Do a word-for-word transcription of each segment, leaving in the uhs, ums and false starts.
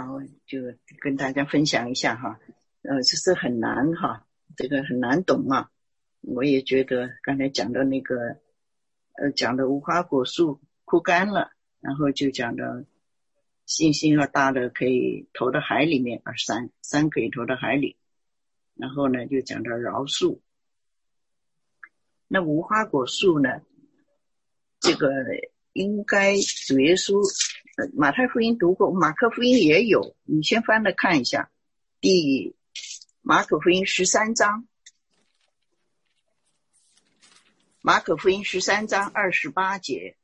好，就跟大家分享一下哈，呃，这是很难哈，这个很难懂啊。我也觉得刚才讲的那个，呃，讲的无花果树枯干了，然后就讲的信心要大的可以投到海里面，而山山可以投到海里，然后呢就讲到饶恕。那无花果树呢，这个应该主耶稣马太福音读过，马可福音也有，你先翻来看一下，第马可福音十三章，马可福音十三章二十八节，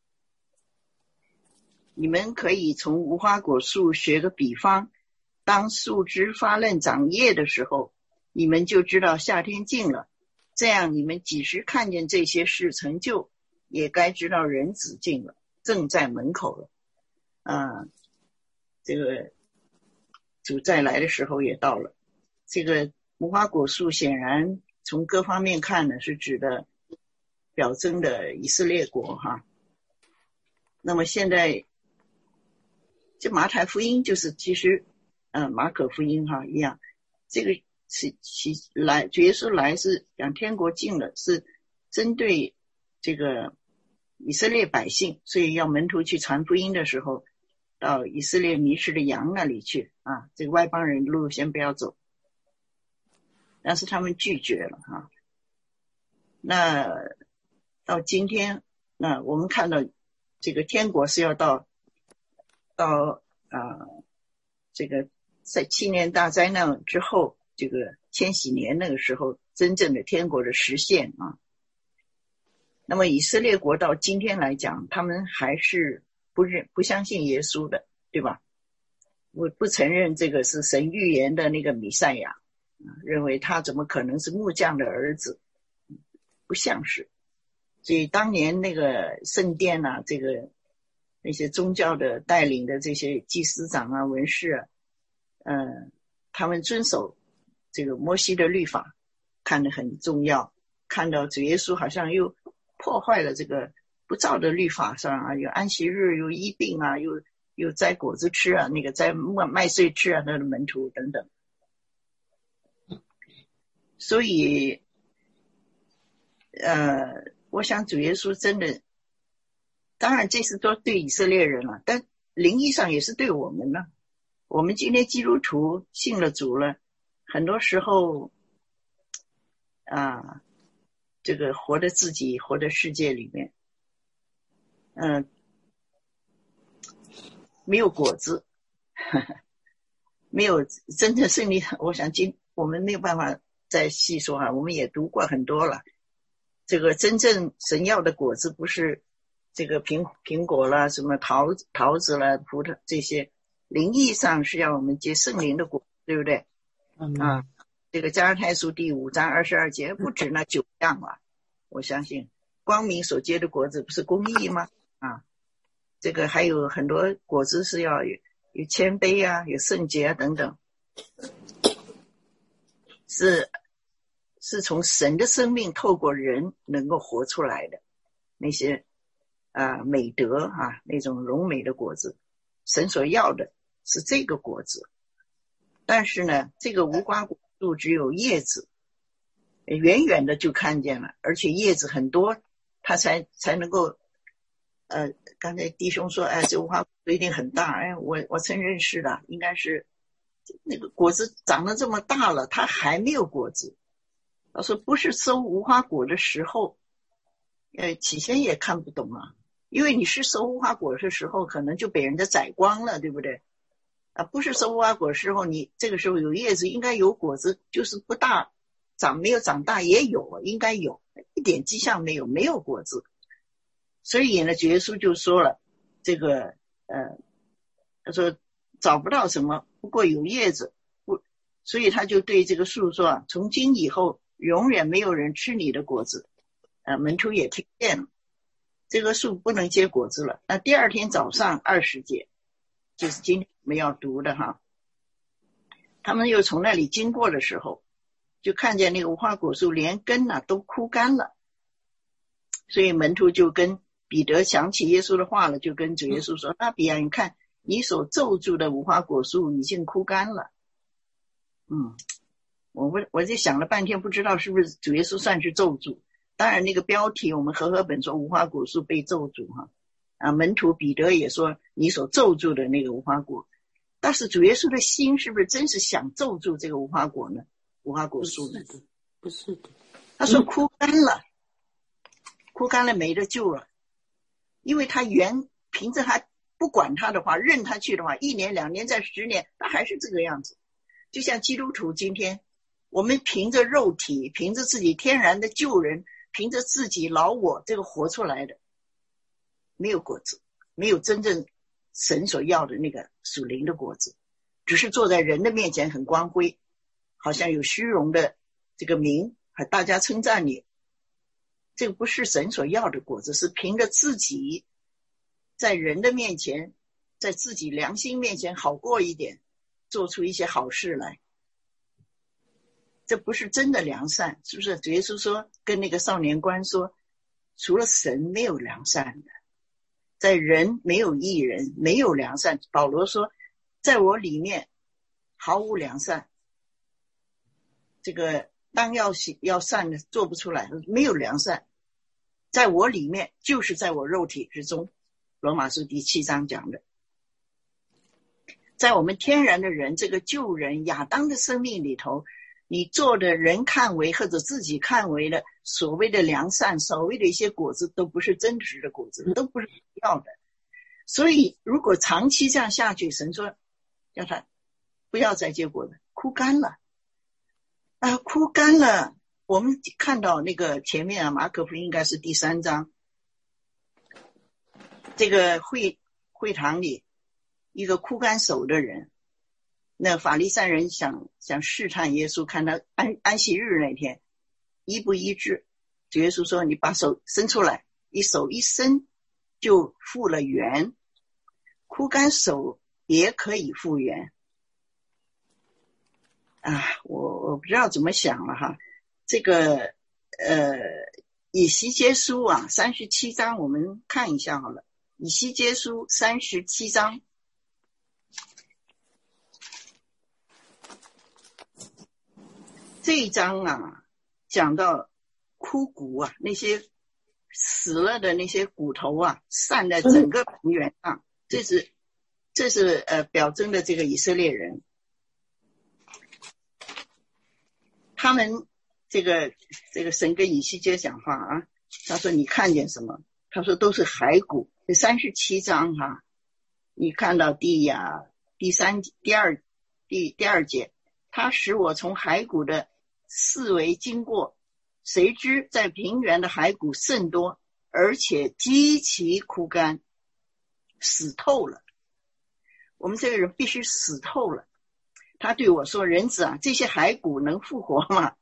你们可以从无花果树学个比方，当树枝发嫩长叶的时候，你们就知道夏天近了，这样你们几时看见这些事成就，也该知道人子近了，正在门口了。啊，这个主再来的时候也到了。这个无花果树显然从各方面看呢，是指的表征的以色列国哈。那么现在这马太福音就是其实呃马可福音哈一样，这个是其来主耶稣来是讲天国近了，是针对这个以色列百姓，所以要门徒去传福音的时候，到以色列迷失的羊那里去啊，这个外邦人路先不要走，但是他们拒绝了啊。那到今天，那我们看到这个天国是要到到啊、呃、这个在七年大灾难之后，这个千禧年那个时候，真正的天国的实现啊。那么以色列国到今天来讲，他们还是不认不相信耶稣的，对吧？我不承认这个是神预言的那个弥赛亚，认为他怎么可能是木匠的儿子，不像是。所以当年那个圣殿啊，这个那些宗教的带领的这些祭司长啊、文士啊，呃，他们遵守这个摩西的律法，看得很重要。看到主耶稣好像又破坏了这个不照的律法上啊，有安息日，有医病啊，又又摘果子吃啊，那个摘麦穗吃啊，他的门徒等等。所以呃我想主耶稣真的，当然这是都对以色列人了，但灵意上也是对我们了。我们今天基督徒信了主了，很多时候啊，这个活在自己活在世界里面，嗯、呃，没有果子，呵呵，没有真正胜利。我想今我们没有办法再细说啊，我们也读过很多了。这个真正神要的果子不是这个苹苹果啦，什么桃桃子啦、葡萄这些，灵意上是要我们结圣灵的果，对不对？嗯啊，这个加拉太书第五章二十二节不止那九样啊，我相信光明所结的果子不是公义吗？啊，这个还有很多果子是要有有谦卑啊，有圣洁啊等等，是是从神的生命透过人能够活出来的那些啊、呃、美德啊，那种荣美的果子，神所要的是这个果子。但是呢，这个无花果树只有叶子，远远的就看见了，而且叶子很多，它才才能够呃，刚才弟兄说，哎，这无花果树一定很大，哎，我我曾认识的，应该是那个果子长得这么大了，它还没有果子。他说不是收无花果的时候，呃，起先也看不懂啊，因为你是收无花果的时候，可能就被人家宰光了，对不对？啊，不是收无花果的时候，你这个时候有叶子，应该有果子，就是不大，长没有长大也有，应该有，一点迹象没有，没有果子。所以呢，主耶稣就说了，这个呃，他说找不到什么，不过有叶子，不，所以他就对这个树说啊，从今以后永远没有人吃你的果子。呃，门徒也听见了，这个树不能结果子了。那第二天早上二十节，就是今天我们要读的哈。他们又从那里经过的时候，就看见那个无花果树连根啊都枯干了。所以门徒就跟彼得想起耶稣的话了，就跟主耶稣说：“那比啊，你看你所咒诅的无花果树已经枯干了。嗯，我我我就想了半天，不知道是不是主耶稣算是咒诅。当然那个标题我们和合本说无花果树被咒诅哈，啊，门徒彼得也说你所咒诅的那个无花果，但是主耶稣的心是不是真是想咒诅这个无花果呢？无花果树呢？ 不是的，不是的。 他说枯干了，枯干了没得救了，因为他原凭着他不管他的话，任他去的话，一年两年再十年，他还是这个样子。就像基督徒今天，我们凭着肉体，凭着自己天然的救人，凭着自己老我这个活出来的，没有果子，没有真正神所要的那个属灵的果子，只是坐在人的面前很光辉，好像有虚荣的这个名，和大家称赞你，这个不是神所要的果子，是凭着自己在人的面前，在自己良心面前好过一点，做出一些好事来，这不是真的良善，是不是？主耶稣说，跟那个少年官说，除了神没有良善的，在人没有义人，没有良善。保罗说，在我里面毫无良善，这个当要要善的做不出来，没有良善，在我里面就是在我肉体之中。罗马书第七章讲的，在我们天然的人，这个旧人亚当的生命里头，你做的人看为或者自己看为的所谓的良善，所谓的一些果子都不是真实的果子，都不是要的。所以如果长期这样下去，神说叫他不要再结果了，枯干了啊，枯干了。我们看到那个前面啊，马可福音应该是第三章，这个会会堂里一个枯干手的人，那法利赛人想想试探耶稣，看他安安息日那天医不医治。主耶稣说，你把手伸出来，一手一伸就复了原，枯干手也可以复原啊！我我不知道怎么想了哈。这个呃以西结书啊三十七章我们看一下好了。以西结书三十七章，这一章啊讲到枯骨啊，那些死了的那些骨头啊散在整个平原上，这是这是呃表征的这个以色列人，他们这个这个神跟以西结讲话啊，他说你看见什么？他说都是骸骨。这三十七章哈、啊，你看到第呀第三第二第第二节，他使我从骸骨的四围经过，谁知在平原的骸骨甚多，而且极其枯干，死透了。我们这个人必须死透了。他对我说，人子啊，这些骸骨能复活吗？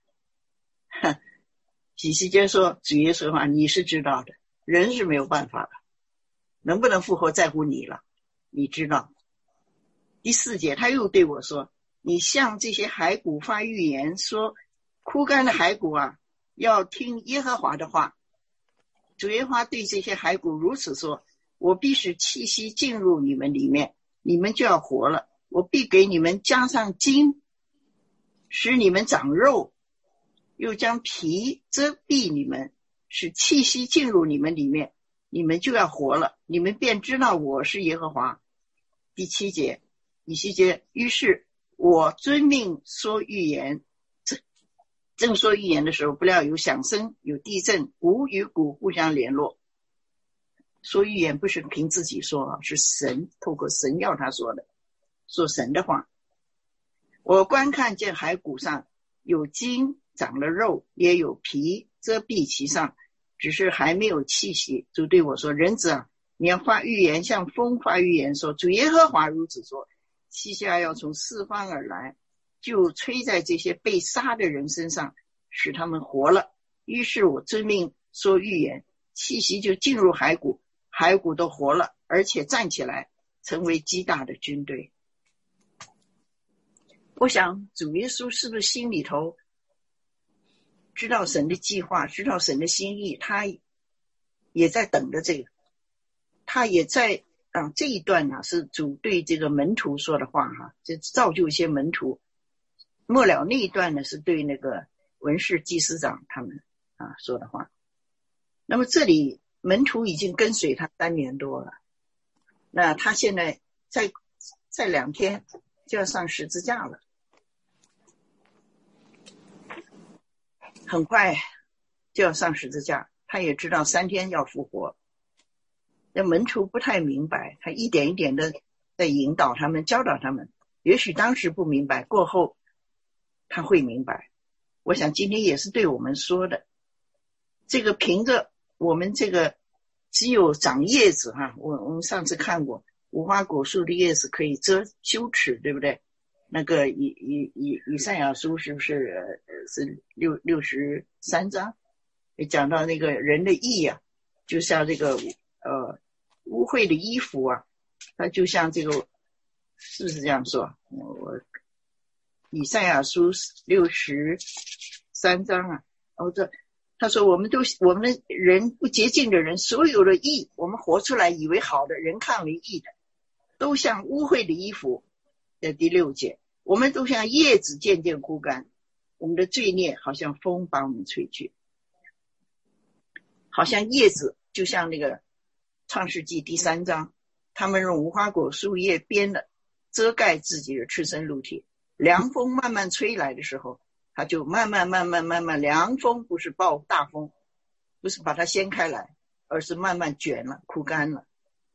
以西结说，主耶稣话你是知道的，人是没有办法的，能不能复活在乎你了，你知道。第四节他又对我说，你向这些骸骨发预言说，枯干的骸骨啊，要听耶和华的话。主耶和华对这些骸骨如此说，我必使气息进入你们里面，你们就要活了。我必给你们加上筋，使你们长肉，又将皮遮蔽你们，使气息进入你们里面，你们就要活了，你们便知道我是耶和华。第七节以西结，于是我遵命说预言，正说预言的时候，不料有响声，有地震，骨与骨互相联络。说预言不是凭自己说，是神透过神要他说的，说神的话。我观看见骸骨上有筋长了肉，也有皮遮蔽其上，只是还没有气息。主对我说，人子啊，你要发预言，向风发预言说，主耶和华如此说，气息要从四方而来，就吹在这些被杀的人身上，使他们活了。于是我遵命说预言，气息就进入骸骨，骸骨都活了，而且站起来，成为极大的军队。我想主耶稣是不是心里头知道神的计划，知道神的心意，他也在等着这个，他也在啊，这一段呢、啊、是主对这个门徒说的话哈、啊，就造就一些门徒。末了那一段呢是对那个文士祭司长他们啊说的话。那么这里门徒已经跟随他三年多了，那他现在在在两天就要上十字架了，很快就要上十字架，他也知道三天要复活。那门徒不太明白，他一点一点的在引导他们，教导他们。也许当时不明白，过后他会明白。我想今天也是对我们说的，这个凭着我们这个只有长叶子哈，我我们上次看过无花果树的叶子可以遮羞耻，对不对？那个以以以以赛亚书是不是呃是六六十三章也讲到那个人的义啊，就像这个呃污秽的衣服啊，它就像这个是不是这样说？我以赛亚书六十三章啊，哦这他说我们都我们的人不洁净的人，所有的义我们活出来以为好的，人看为义的，都像污秽的衣服。在第六节，我们都像叶子渐渐枯干，我们的罪孽好像风把我们吹去，好像叶子就像那个创世纪第三章，他们用无花果树叶编的遮盖自己的赤身露体，凉风慢慢吹来的时候，它就慢慢慢慢慢慢，凉风不是暴大风，不是把它掀开来，而是慢慢卷了，枯干了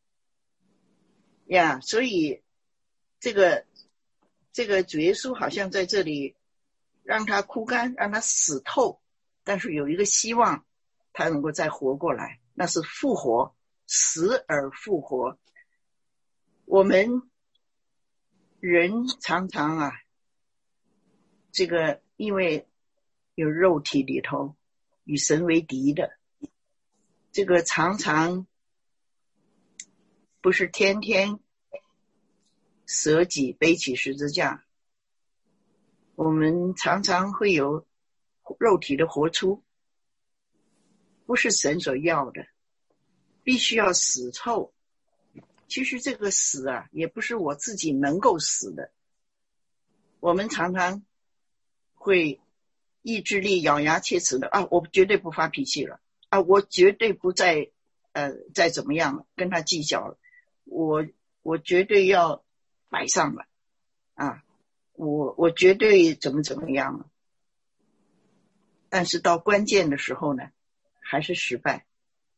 呀。所以这个这个主耶稣好像在这里让它枯干，让它死透，但是有一个希望它能够再活过来，那是复活，死而复活。我们人常常啊，这个因为有肉体里头与神为敌的，这个常常不是天天舍己背起十字架，我们常常会有肉体的活出，不是神所要的，必须要死透。其实这个死啊，也不是我自己能够死的。我们常常会意志力咬牙切齿的啊，我绝对不发脾气了啊，我绝对不再呃再怎么样了，跟他计较了，我我绝对要摆上了啊，我我绝对怎么怎么样了。但是到关键的时候呢，还是失败。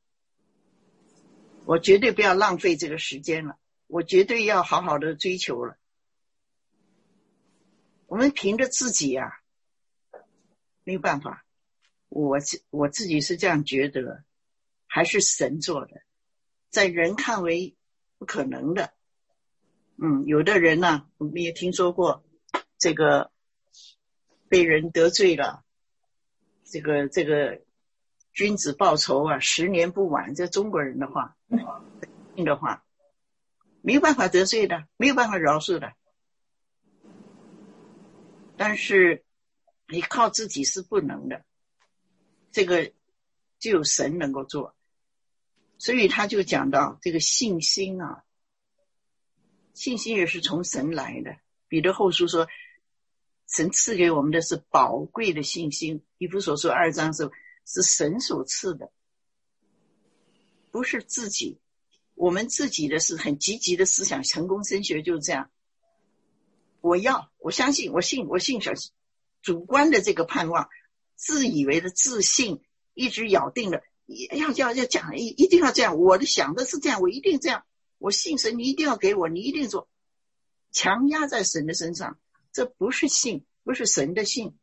我绝对不要浪费这个时间了，我绝对要好好的追求了。我们凭着自己啊，没有办法。我我自己是这样觉得，还是神做的，在人看为不可能的。嗯，有的人呢、啊，我们也听说过，这个被人得罪了，这个这个君子报仇啊，十年不晚。这中国人的话，的话，没有办法得罪的，没有办法饶恕的。但是你靠自己是不能的，这个只有神能够做。所以他就讲到这个信心啊，信心也是从神来的。彼得后书说，神赐给我们的是宝贵的信心。以弗所书二章是是神所赐的，不是自己。我们自己的是很积极的思想，成功升学就是这样。我要，我相信，我信，我信，主观的这个盼望，自以为的自信，一直咬定了要要要讲，一一定要这样。我的想的是这样，我一定这样。我信神，你一定要给我，你一定做，强压在神的身上，这不是信，不是神的信。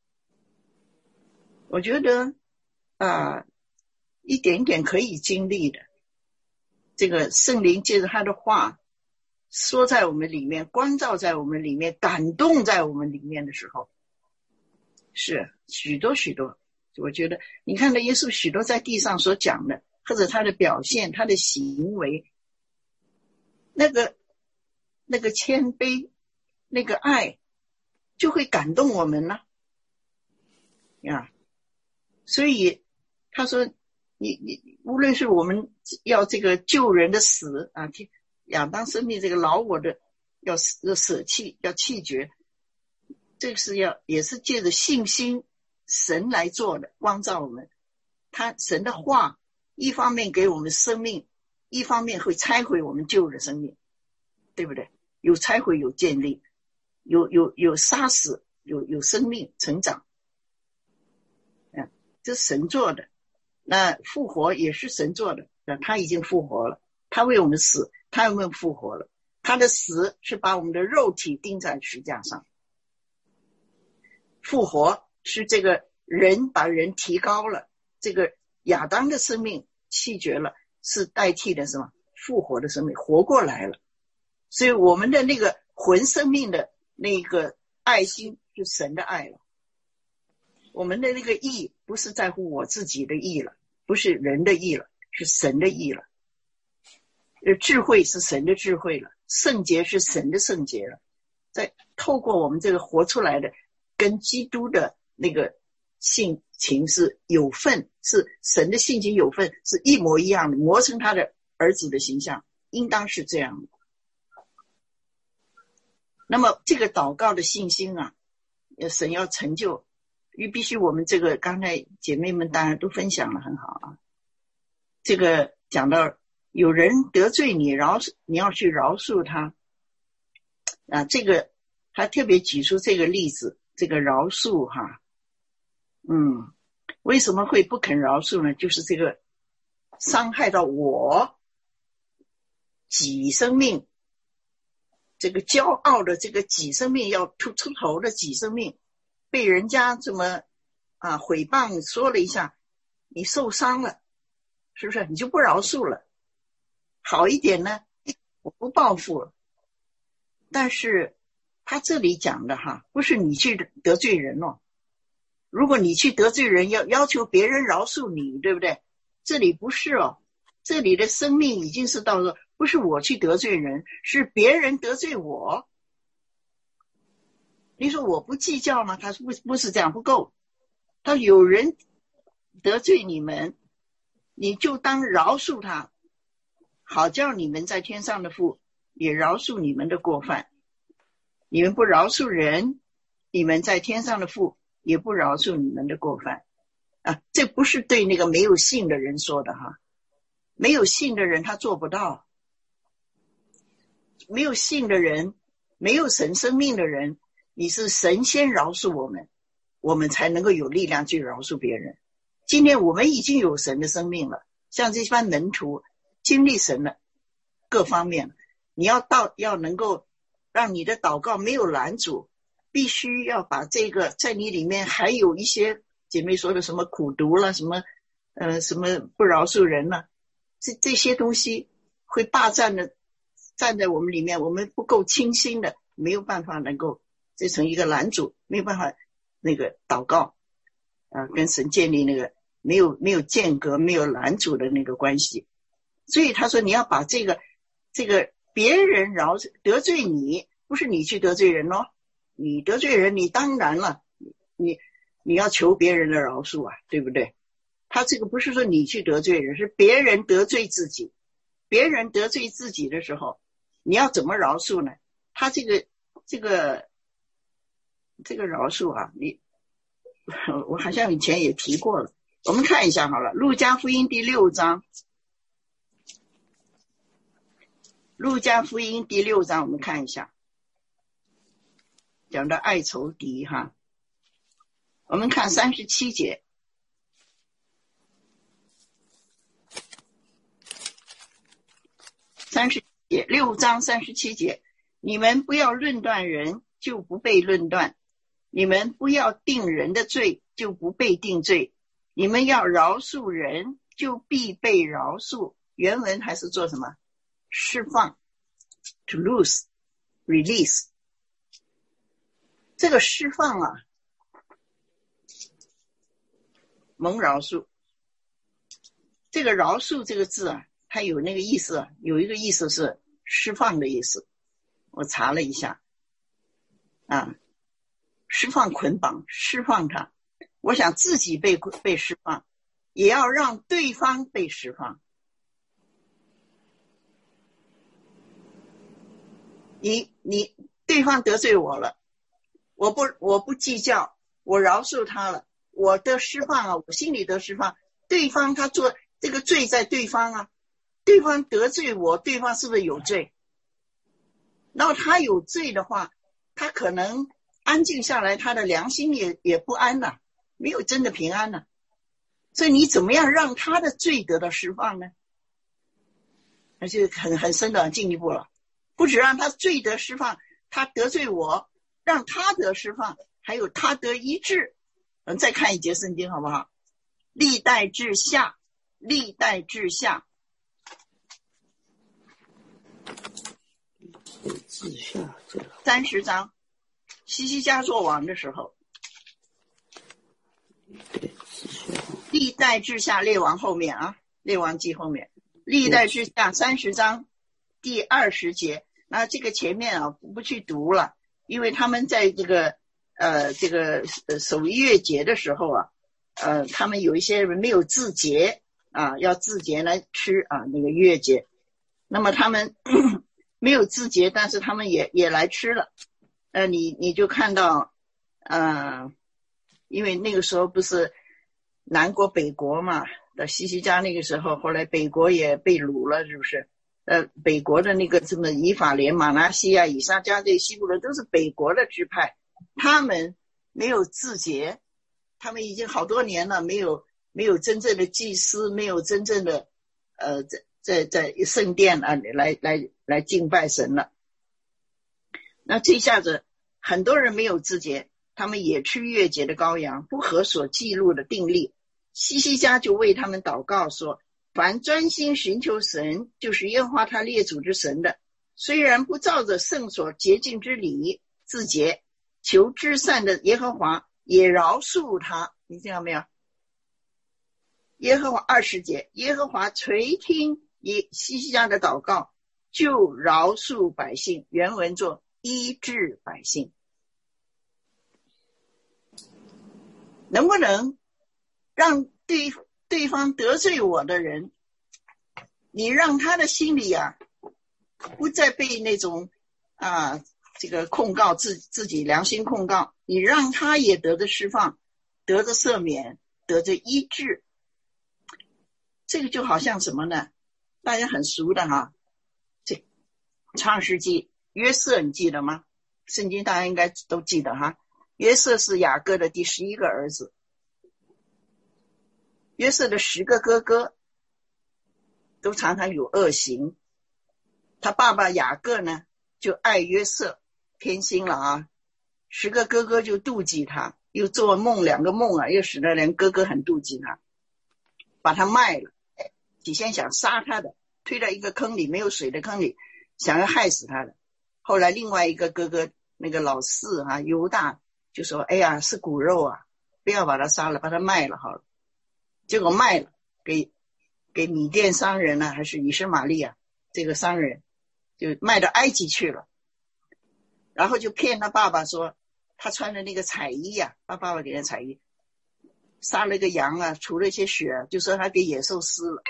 我觉得啊、呃，一点点可以经历的。这个圣灵借着他的话说在我们里面，光照在我们里面，感动在我们里面的时候，是许多许多。我觉得你看到耶稣许多在地上所讲的，或者他的表现，他的行为，那个那个谦卑，那个爱，就会感动我们了呀。所以他说你你无论是我们要这个救人的死啊， 亚当生命这个老我的要舍弃，要弃绝，这个是要也是借着信心神来做的，光照我们。他神的话一方面给我们生命，一方面会拆毁我们旧的生命，对不对？有拆毁，有建立，有有有杀死，有有生命成长，嗯，这是神做的。那复活也是神做的，那他已经复活了，他为我们死，他为我们复活了。他的死是把我们的肉体钉在石架上，复活是这个人把人提高了，这个亚当的生命弃绝了，是代替的什么？复活的生命，活过来了。所以我们的那个魂生命的那个爱心是神的爱了。我们的那个义不是在乎我自己的义了，不是人的义了，是神的义了。智慧是神的智慧了，圣洁是神的圣洁了。在透过我们这个活出来的跟基督的那个性情是有份，是神的性情有份，是一模一样的，磨成他的儿子的形象，应当是这样的。那么这个祷告的信心啊，神要成就，因为必须我们这个刚才姐妹们当然都分享了很好啊。这个讲到有人得罪你，饶你要去饶恕他啊，这个还特别举出这个例子，这个饶恕哈，嗯，为什么会不肯饶恕呢？就是这个伤害到我己生命，这个骄傲的这个己生命要出出头的己生命，被人家这么啊毁谤说了一下，你受伤了，是不是？你就不饶恕了。好一点呢，我不报复了。但是他这里讲的哈，不是你去得罪人哦。如果你去得罪人，要要求别人饶恕你，对不对？这里不是哦，这里的生命已经是到了，不是我去得罪人，是别人得罪我。你说我不计较吗？他不不是这样，不够。他有人得罪你们，你就当饶恕他，好叫你们在天上的父也饶恕你们的过犯。你们不饶恕人，你们在天上的父也不饶恕你们的过犯啊！这不是对那个没有信的人说的哈，没有信的人他做不到。没有信的人，没有神生命的人，你是神先饶恕我们，我们才能够有力量去饶恕别人。今天我们已经有神的生命了，像这班门徒经历神了各方面，你要到要能够让你的祷告没有拦阻，必须要把这个在你里面还有一些姐妹说的什么苦毒了，什么呃什么不饶恕人了，这这些东西会霸占的站在我们里面，我们不够清心的，没有办法能够这成一个拦阻，没有办法那个祷告啊、呃，跟神建立那个没有没有间隔没有拦阻的那个关系。所以他说你要把这个这个别人饶得罪你，不是你去得罪人哦，你得罪人你当然了，你你要求别人的饶恕啊，对不对？他这个不是说你去得罪人，是别人得罪自己。别人得罪自己的时候，你要怎么饶恕呢？他这个这个这个饶恕啊，你我好像以前也提过了，我们看一下好了，路加福音第六章，路加福音第六章我们看一下，讲到爱仇敌哈，我们看三十七节，三十节六章三十七节，你们不要论断人，就不被论断；你们不要定人的罪，就不被定罪；你们要饶恕人，就必被饶恕。原文还是做什么？释放 ，to loose, release。这个释放啊，蒙饶恕。这个饶恕这个字啊，它有那个意思啊，有一个意思是释放的意思。我查了一下啊，释放捆绑，释放它。我想自己被被释放，也要让对方被释放。 你你对方得罪我了，我不我不计较，我饶恕他了，我得释放啊，我心里得释放。对方他做这个罪在对方啊，对方得罪我，对方是不是有罪？然后他有罪的话，他可能安静下来，他的良心也也不安了，没有真的平安了。所以你怎么样让他的罪得到释放呢？那就很很深的进一步了，不只让他罪得释放，他得罪我，让他得释放，还有他得医治。嗯，再看一节圣经好不好？历代志下，历代志下， 志下三十章，西西家做王的时候，历代志下列王后面啊，列王记后面，历代志下三十章第二十节。那这个前面啊不去读了，因为他们在这个呃这个呃守月节的时候啊，呃他们有一些人没有自节啊，要自节来吃啊那个月节，那么他们没有自节，但是他们也也来吃了。呃你你就看到呃因为那个时候不是南国北国嘛，的西西家那个时候，后来北国也被掳了，是不是？呃，北国的那个什么以法莲、马拿西亚、以撒迦这西部的都是北国的支派，他们没有自洁，他们已经好多年了，没有没有真正的祭司，没有真正的呃在在在圣殿啊来来来敬拜神了。那这下子很多人没有自洁，他们也吃月节的羔羊，不合所记录的定例。西西家就为他们祷告说，凡专心寻求神，就是耶和华他列祖之神的，虽然不照着圣所洁净之礼自洁，求至善的耶和华也饶恕他。你听到没有？耶和华二十节，耶和华垂听西西家的祷告，就饶恕百姓。原文作医治百姓。能不能让对对方得罪我的人，你让他的心里啊不再被那种啊这个控告自自己良心控告，你让他也得着释放，得着赦免，得着医治。这个就好像什么呢？大家很熟的哈，这创世纪约瑟你记得吗？圣经大家应该都记得哈。约瑟是雅各的第十一个儿子，约瑟的十个哥哥都常常有恶行，他爸爸雅各呢就爱约瑟，偏心了啊，十个哥哥就妒忌他，又做梦两个梦啊，又使得连哥哥很妒忌他，把他卖了，起先想杀他的，推到一个坑里，没有水的坑里，想要害死他的。后来另外一个哥哥那个老四啊犹大就说，哎呀是骨肉啊，不要把他杀了，把他卖了好了。结果卖了给给米甸商人呢、啊，还是以实玛利啊这个商人，就卖到埃及去了。然后就骗他爸爸说他穿的那个彩衣啊，他爸爸给他彩衣，杀了个羊啊，除了一些血，就说他给野兽撕了。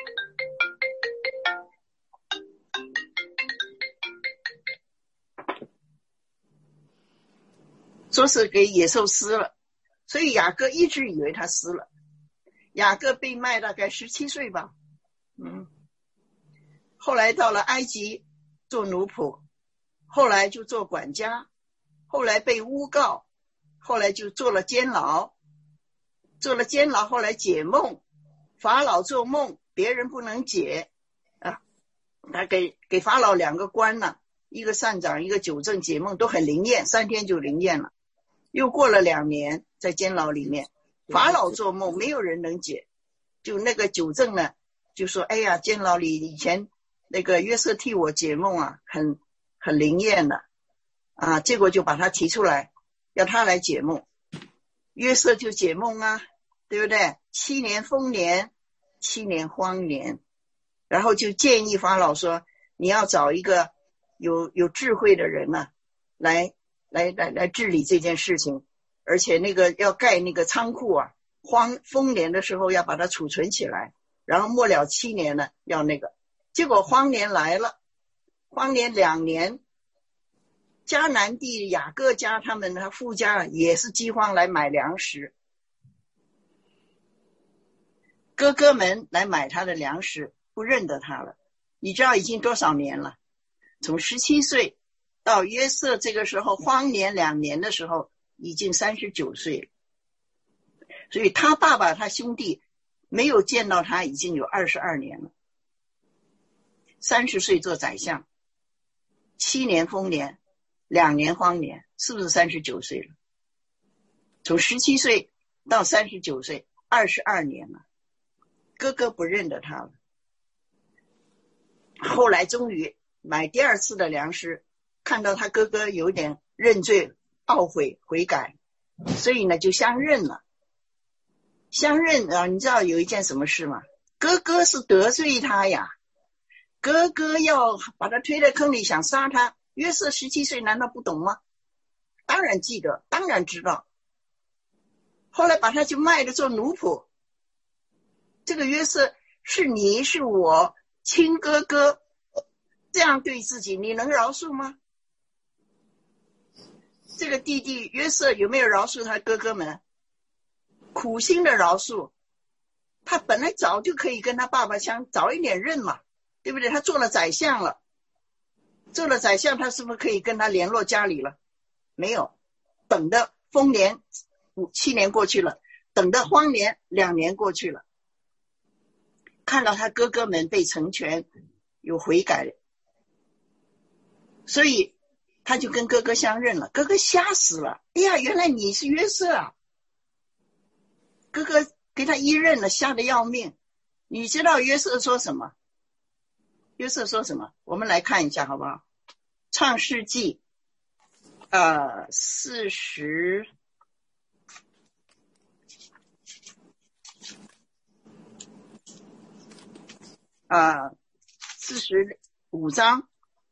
说是给野兽撕了，所以雅各一直以为他撕了。雅各被卖大概十七岁吧，嗯，后来到了埃及做奴仆，后来就做管家，后来被诬告，后来就做了监牢，做了监牢，后来解梦，法老做梦，别人不能解啊，他给给法老两个官呢，一个善长，一个九正，解梦都很灵验，三天就灵验了。又过了两年，在监牢里面，法老做梦，没有人能解。就那个九正呢，就说：“哎呀，监牢里以前那个约瑟替我解梦啊，很很灵验的啊。”结果就把他提出来，要他来解梦。约瑟就解梦啊，对不对？七年丰年，七年荒年，然后就建议法老说：“你要找一个有有智慧的人啊，来。”来来来治理这件事情，而且那个要盖那个仓库啊，荒丰年的时候要把它储存起来，然后末了七年呢要那个。结果荒年来了，荒年两年， 迦南地雅各家他们他富家也是饥荒来买粮食，哥哥们来买他的粮食，不认得他了。你知道已经多少年了？从十七岁到约瑟这个时候荒年两年的时候，已经三十九岁了。所以他爸爸他兄弟没有见到他已经有二十二年了。三十岁做宰相，七年丰年，两年荒年，是不是三十九岁了？从十七岁到三十九岁，二十二年了。哥哥不认得他了。后来终于买第二次的粮食，看到他哥哥有点认罪懊悔悔改，所以呢就相认了。相认啊，你知道有一件什么事吗？哥哥是得罪他呀，哥哥要把他推在坑里想杀他。约瑟十七岁难道不懂吗？当然记得，当然知道。后来把他就卖了做奴仆。这个约瑟是你是我亲哥哥，这样对自己你能饶恕吗？这个弟弟约瑟有没有饶恕他哥哥们？苦心的饶恕。他本来早就可以跟他爸爸相早一点认嘛，对不对？他做了宰相了，做了宰相他是不是可以跟他联络家里了？没有，等的丰年五七年过去了，等的荒年两年过去了，看到他哥哥们被成全，有悔改，所以他就跟哥哥相认了。哥哥吓死了，哎呀，原来你是约瑟啊！哥哥给他一认了，吓得要命。你知道约瑟说什么？约瑟说什么？我们来看一下好不好？创世纪呃四十啊四十五章，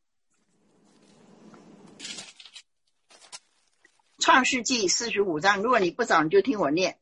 创世纪四十五章，如果你不找你就听我念。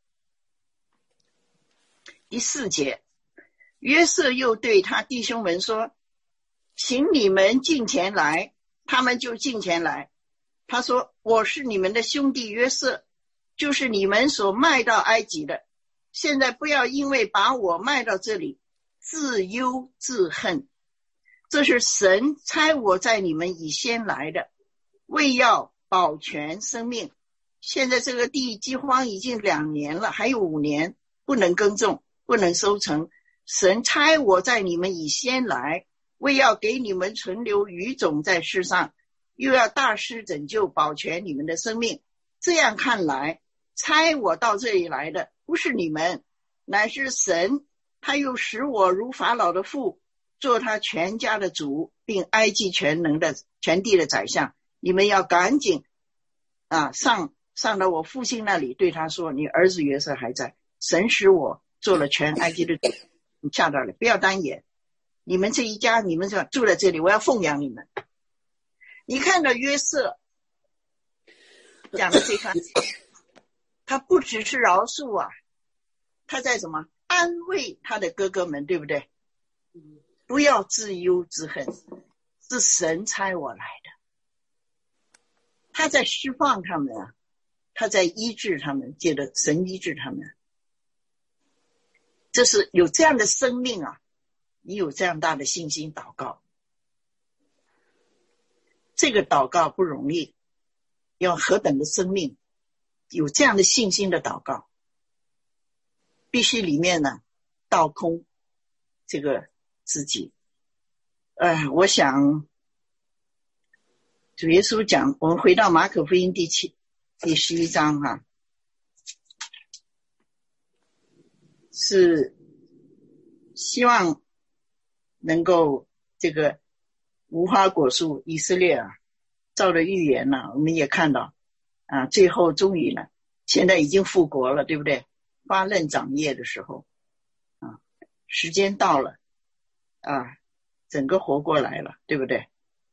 第四节，约瑟又对他弟兄们说，请你们近前来，他们就近前来。他说，我是你们的兄弟约瑟，就是你们所卖到埃及的，现在不要因为把我卖到这里自忧自恨，这是神差我在你们以先来的，为要保全生命。现在这个地饥荒已经两年了，还有五年不能耕种，不能收成。神差我在你们以先来，为要给你们存留余种在世上，又要大施拯救，保全你们的生命。这样看来，差我到这里来的不是你们，乃是神。他又使我如法老的父，做他全家的主，并埃及全能的全地的宰相。你们要赶紧啊上上到我父亲那里，对他说，你儿子约瑟还在，神使我做了全埃及的主。你下到了，不要单言，你们这一家，你们这住在这里，我要奉养你们。你看到约瑟讲的这番，他不只是饶恕啊，他在什么安慰他的哥哥们，对不对？不要自忧自恨，是神差我来的。他在释放他们啊，他在医治他们，借着神医治他们。这是有这样的生命啊，你有这样大的信心祷告，这个祷告不容易，要何等的生命，有这样的信心的祷告，必须里面呢倒空这个自己。呃，我想主耶稣讲，我们回到马可福音第七第十一章哈、啊，是希望能够这个无花果树以色列啊，照着预言呢、啊，我们也看到啊，最后终于呢，现在已经复国了，对不对？发嫩长叶的时候啊，时间到了啊，整个活过来了，对不对？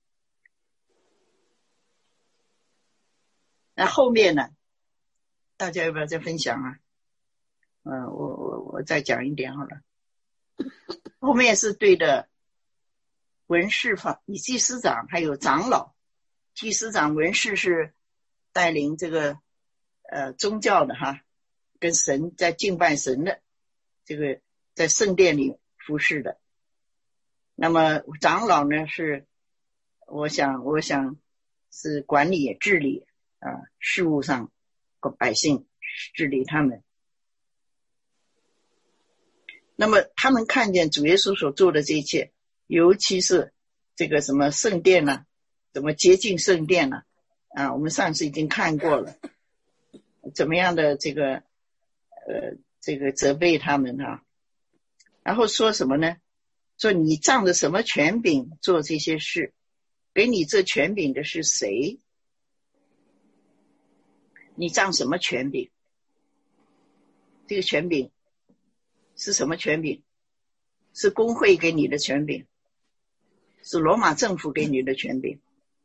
那后面呢，大家要不要再分享啊？嗯、呃，我我我再讲一点好了。后面是对的文士法、以祭司长还有长老祭司长文士是带领这个呃宗教的哈，跟神在敬拜神的，这个在圣殿里服侍的。那么长老呢是我想我想是管理治理啊事务上百姓，治理他们。那么他们看见主耶稣所做的这一切，尤其是这个什么圣殿呢、啊，怎么洁净圣殿呢、啊？啊，我们上次已经看过了，怎么样的这个呃这个责备他们啊，然后说什么呢？说你仗着什么权柄做这些事？给你这权柄的是谁？你仗什么权柄？这个权柄是什么权柄？是公会给你的权柄，是罗马政府给你的权柄，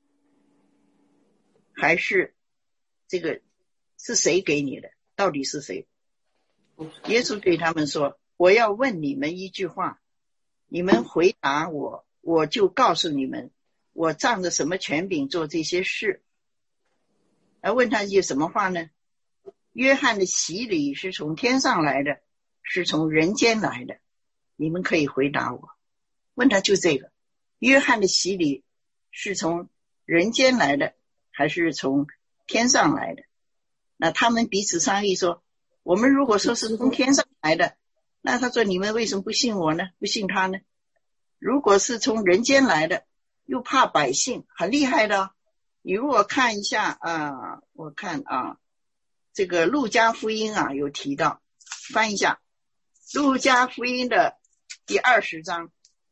还是这个是谁给你的？到底是谁？耶稣对他们说，我要问你们一句话，你们回答我，我就告诉你们，我仗着什么权柄做这些事。而问他一些什么话呢？约翰的洗礼是从天上来的，是从人间来的，你们可以回答我。问他就这个，约翰的洗礼是从人间来的，还是从天上来的？那他们彼此商议说，我们如果说是从天上来的，那他说你们为什么不信我呢？不信他呢？如果是从人间来的，又怕百姓，很厉害的、哦。你如果看一下啊，我看啊，这个路加福音啊有提到，翻一下路加福音的第二十章，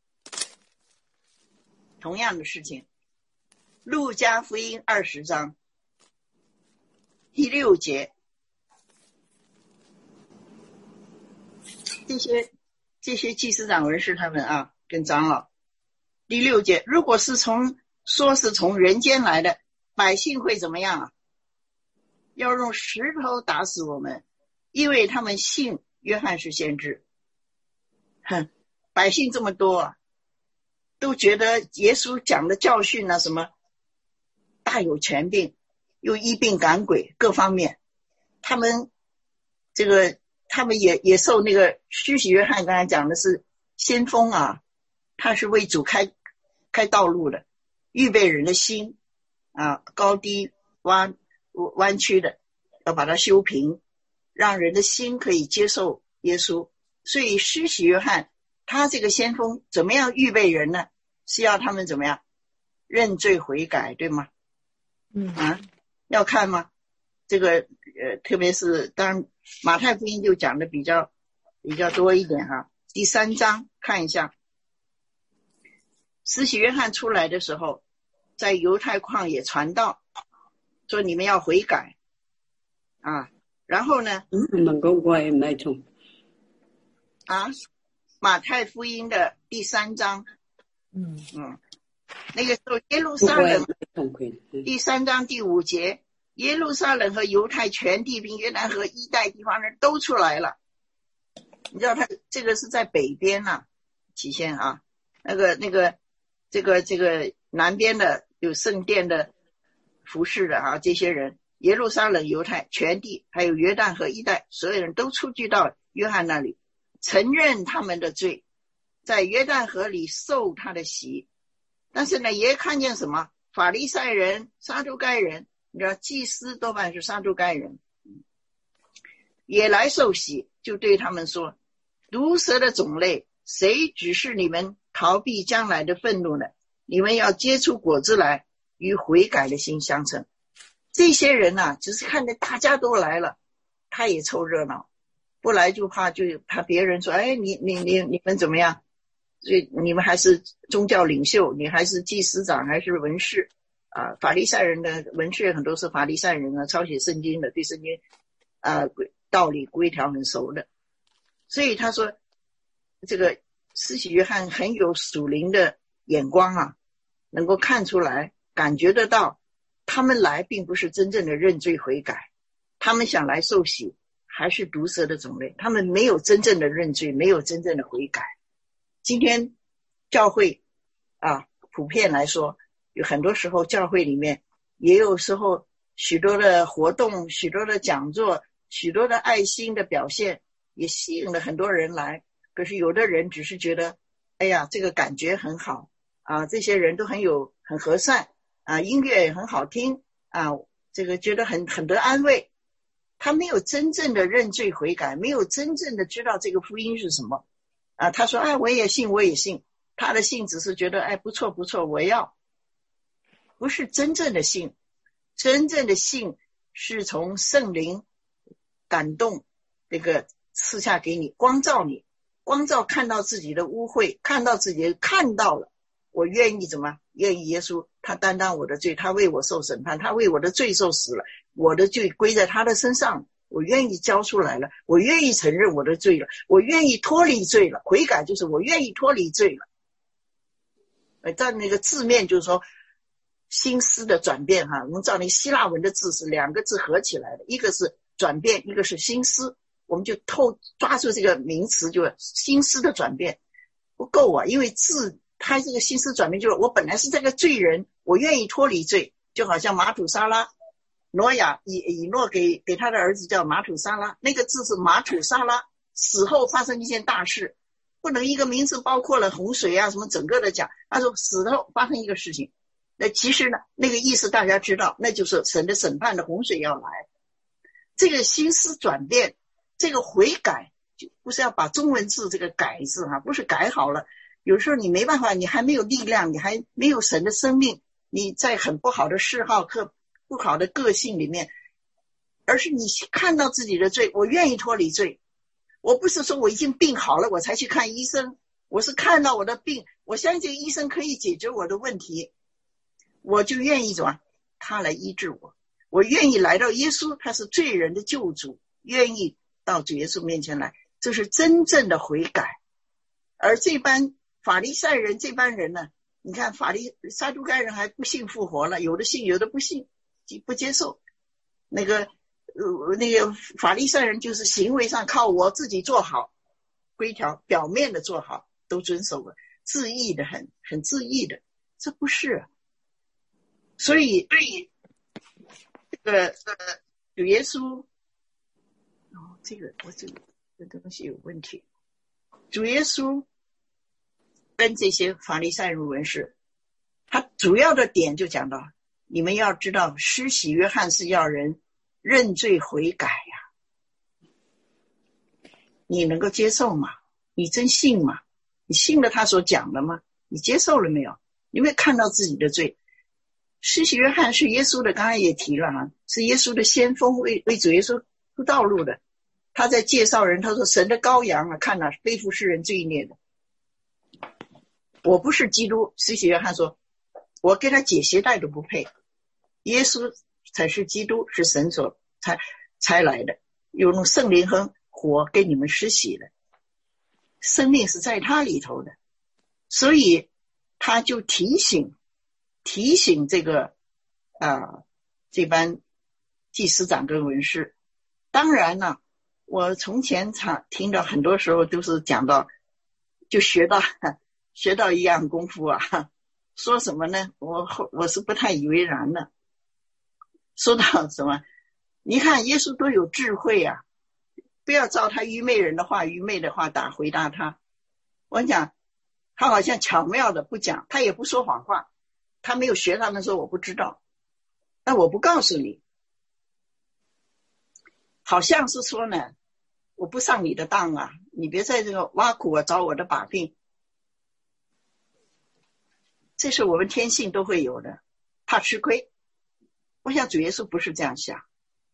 同样的事情。路加福音二十章第六节，这些这些祭司长文士他们啊，跟长老。第六节，如果是从说是从人间来的，百姓会怎么样啊？要用石头打死我们，因为他们信约翰是先知。哼，百姓这么多啊，都觉得耶稣讲的教训啊什么大有权柄，又医病赶鬼，各方面他们这个他们也也受那个施洗约翰刚才讲的是先锋啊，他是为主开开道路的，预备人的心啊，高低弯弯曲的要把它修平，让人的心可以接受耶稣。所以施洗约翰他这个先锋怎么样预备人呢？是要他们怎么样认罪悔改，对吗？嗯啊，要看吗？这个呃，特别是当然马太福音就讲的比较比较多一点哈。第三章看一下，施洗约翰出来的时候，在犹太旷野传道，说你们要悔改啊。然后呢， 能够怪那种啊，马太福音的第三章，嗯嗯，那个时候耶路撒冷第三章第五节，耶路撒冷和犹太全地并约旦河一带地方人都出来了。你知道他这个是在北边啊，起先啊，那个那个这个这个南边的有圣殿的服侍的啊，这些人耶路撒冷犹太全地还有约旦河一带所有人都出去到约翰那里，承认他们的罪，在约旦河里受他的洗。但是呢也看见什么法利赛人撒都该人，你知道祭司多半是撒都该人也来受洗，就对他们说，毒蛇的种类，谁指示你们逃避将来的愤怒呢？你们要结出果子来，与悔改的心相称。这些人啊，只是看着大家都来了，他也凑热闹，不来就怕就怕别人说，哎，你你你你们怎么样？所以你们还是宗教领袖，你还是祭司长，还是文士啊？法利赛人的文士很多是法利赛人啊，抄写圣经的，对圣经啊道理规条很熟的。所以他说，这个施洗约翰很有属灵的眼光啊，能够看出来，感觉得到，他们来并不是真正的认罪悔改，他们想来受洗，还是毒蛇的种类，他们没有真正的认罪，没有真正的悔改。今天教会啊，普遍来说，有很多时候教会里面也有时候许多的活动，许多的讲座，许多的爱心的表现，也吸引了很多人来。可是有的人只是觉得，哎呀，这个感觉很好啊，这些人都很有很和善啊，音乐也很好听啊，这个觉得很很得安慰。他没有真正的认罪悔改，没有真正的知道这个福音是什么啊。他说，哎，我也信，我也信。他的信只是觉得，哎，不错不错，我要，不是真正的信。真正的信是从圣灵感动，这个赐下给你，光照你，光照看到自己的污秽，看到自己的看到了，我愿意怎么？愿意耶稣，他担当我的罪，他为我受审判，他为我的罪受死了，我的罪归在他的身上，我愿意交出来了，我愿意承认我的罪了，我愿意脱离罪了。悔改就是我愿意脱离罪了。呃，但那个字面就是说心思的转变哈，我们照那希腊文的字是两个字合起来的，一个是转变，一个是心思，我们就透抓住这个名词，就是心思的转变不够啊，因为字他这个心思转变就是我本来是这个罪人，我愿意脱离罪，就好像马土沙拉，挪亚以以诺给给他的儿子叫马土沙拉，那个字是马土沙拉，死后发生一件大事，不能一个名字包括了洪水啊什么整个的讲，他说死后发生一个事情，那其实呢那个意思大家知道，那就是神的审判的洪水要来。这个心思转变，这个悔改，就不是要把中文字这个改字哈，不是改好了，有时候你没办法，你还没有力量，你还没有神的生命，你在很不好的嗜好和不好的个性里面，而是你看到自己的罪，我愿意脱离罪。我不是说我已经病好了我才去看医生，我是看到我的病，我相信医生可以解决我的问题，我就愿意怎么他来医治我，我愿意来到耶稣，他是罪人的救主，愿意到主耶稣面前来，这是真正的悔改。而这班法利赛人这班人呢，你看法利撒都该人还不信复活了，有的信有的不信，不接受。那个呃那个法利赛人就是行为上靠我自己做好规条，表面的做好都遵守了，自义的很很自义的，这不是。所以这个主耶稣哦，这个我这个这东西有问题。主耶稣跟这些法利赛人文士，他主要的点就讲到，你们要知道施洗约翰是要人认罪悔改呀、啊，你能够接受吗？你真信吗？你信了他所讲的吗？你接受了没有？你会看到自己的罪。施洗约翰是耶稣的，刚才也提了啊，是耶稣的先锋，为为主耶稣铺道路的。他在介绍人，他说神的羔羊啊，看哪、啊、背负世人罪孽的。我不是基督，施洗约翰说，我给他解鞋带都不配。耶稣才是基督，是神所才才来的，用圣灵和火给你们施洗的，生命是在他里头的。所以他就提醒提醒这个啊、呃、这班祭司长跟文士。当然呢，我从前常听到很多时候都是讲到，就学到学到一样功夫啊，说什么呢？我我是不太以为然的。说到什么？你看耶稣多有智慧啊！不要照他愚昧人的话、愚昧的话打回答他。我讲，他好像巧妙的不讲，他也不说谎话，他没有学他们说我不知道，那我不告诉你，好像是说呢，我不上你的当啊，你别在这个挖苦我找我的把柄。这是我们天性都会有的，怕吃亏。我想主耶稣不是这样想，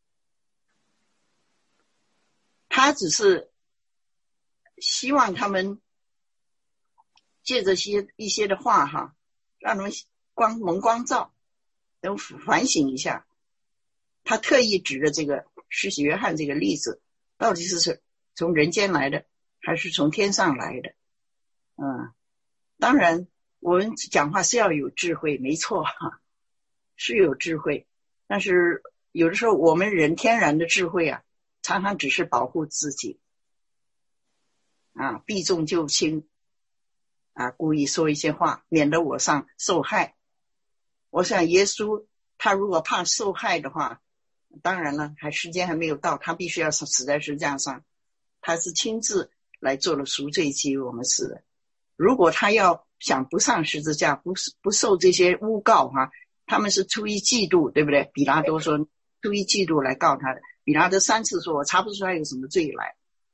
他只是希望他们借着些一些的话哈，让他们光蒙光照，能反省一下。他特意指着这个施洗约翰这个例子，到底是从人间来的还是从天上来的？嗯，当然我们讲话是要有智慧，没错哈，是有智慧。但是有的时候我们人天然的智慧啊，常常只是保护自己啊，避重就轻啊，故意说一些话，免得我上受害。我想耶稣他如果怕受害的话，当然了，还时间还没有到，他必须要死在十字架上，他是亲自来做了赎罪祭为我们死的。如果他要想不上十字架，不不受这些诬告哈、啊，他们是出于嫉妒，对不对？比拉多说出于嫉妒来告他的，比拉多三次说我查不出他有什么罪来。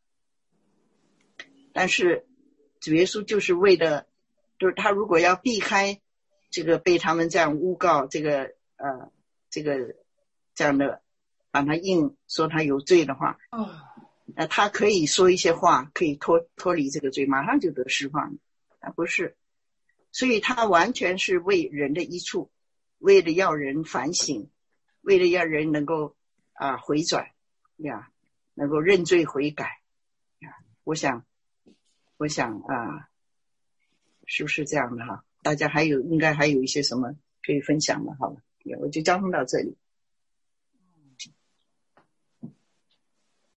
但是主耶稣就是为了，就是他如果要避开这个被他们这样诬告，这个呃这个这样的把他硬说他有罪的话，那他可以说一些话，可以脱脱离这个罪，马上就得释放。他不是，所以他完全是为人的益处，为了要人反省，为了要人能够啊、呃、回转呀，能够认罪悔改呀。我想，我想啊、呃，是不是这样的哈？大家还有应该还有一些什么可以分享的？好了，我就交通到这里。